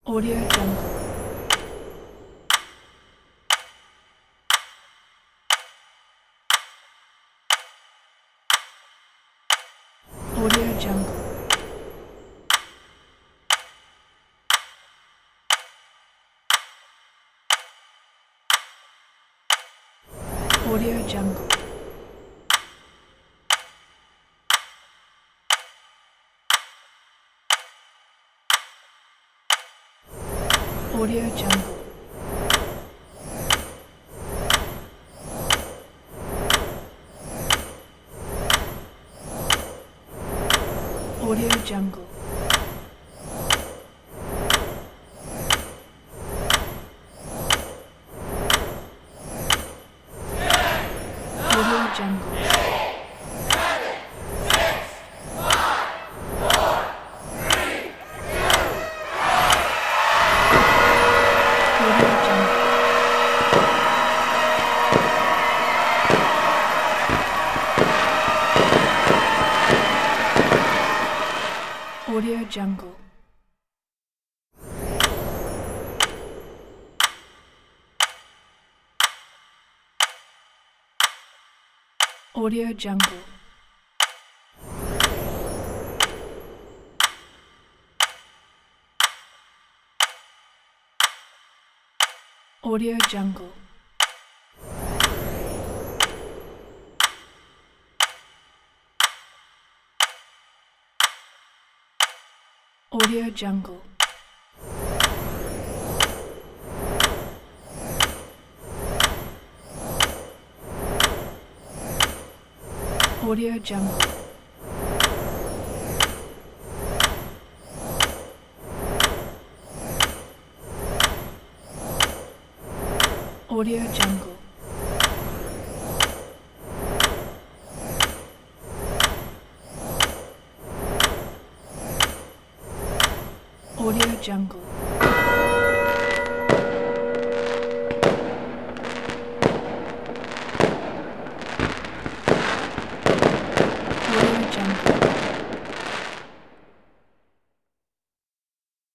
Audio Jungle. Audio Jungle. Audio Jungle. Audio Jungle. Audio Jungle. Audio Jungle. Audio Jungle. Audio Jungle. Audio Jungle. Audio Jungle. Audio Jungle. Audio Jungle. Audio Jungle. Audio Jungle.